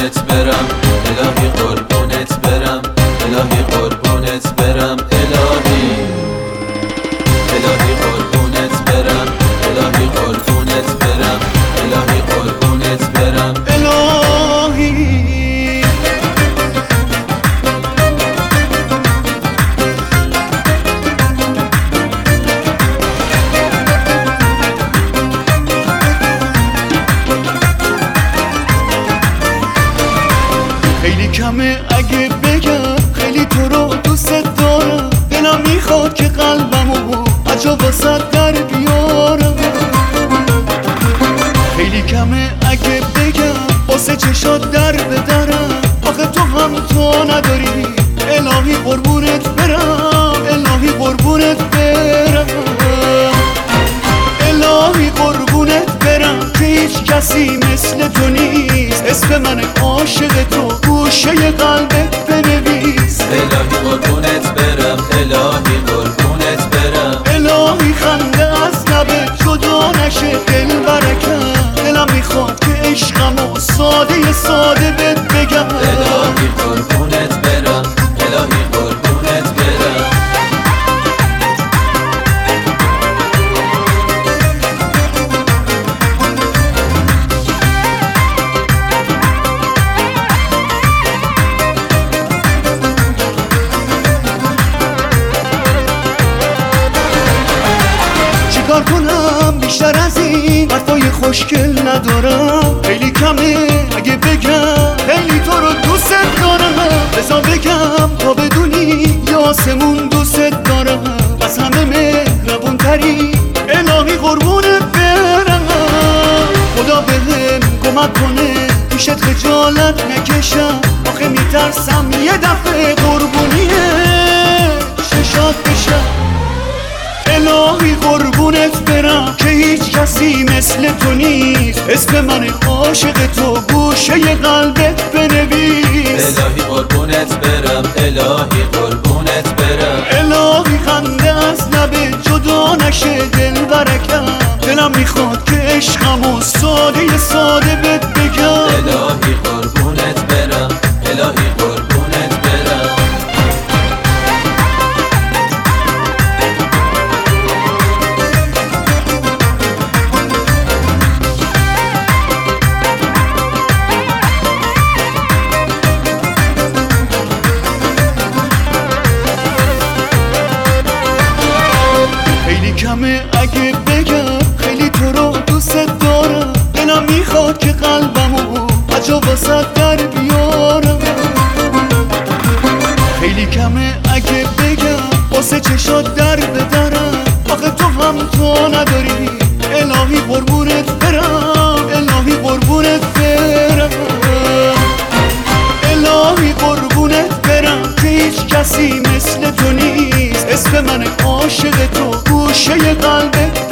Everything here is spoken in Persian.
قربونت برم الهی، قربونت برم الهی، قربونت برم الهی، الهی قربونت برم الهی، قربونت برم الهی، قربونت برم الهی. خیلی کمه اگه بگم خیلی تو رو دوست دارم، دلم میخواد که قلبمو عجا واسه در بیارم. خیلی کمه اگه بگم واسه چشات در بدرم، آخه تو هم تو نداری. الهی قربونت برم الهی، قربونت برم الهی، قربونت برم که هیچ کسی مثل تو نیست. اسم من عاشق تو گوشه قلبت بنویس. الهی قربونت برم الهی، قربونت برم الهی خنده از لبت جدا نشه دل برکم. دلم میخواد که عشقمو ساده ساده بهت بگم. الهی قربونت برم الهی، قربونت برم چیکار کنم بیشتر از این حرفای خوشگل ندارم. خیلی کمه اگه بگم خیلی تو رو دوست دارم. بذار بگم تا بدونی یا آسمون دوست دارم. از همه مهربون تری الهی، قربونت برم. خدا بهم کمک کنه پیشت خجالت نکشم، آخه میترسم یه دفعه قربونیه ششات بشم. الهی قربونت برم که هیچ کسی مثل تو نیست. اسم من عاشق تو گوشه قلبت بنویس. الهی قربونت برم الهی، قربونت برم الهی خنده از لبت جدا نشه دل برکم. دلم میخواد که عشقمو ساده ساده بهت بگم. الهی قربونت برم الهی، قربونت برم خیلی کمه اگه بگم خیلی تو رو دوست دارم. دلم میخواد که قلبمو عجا واسه در بیارم. خیلی کمه اگه بگم واسه چشات در بدرم، آخه تو هم تو نداری. الهی قربونت برم الهی، قربونت برم الهی، قربونت برم که هیچ کسی مثل تو نیست. اسم من عاشق تو گوشه قلبت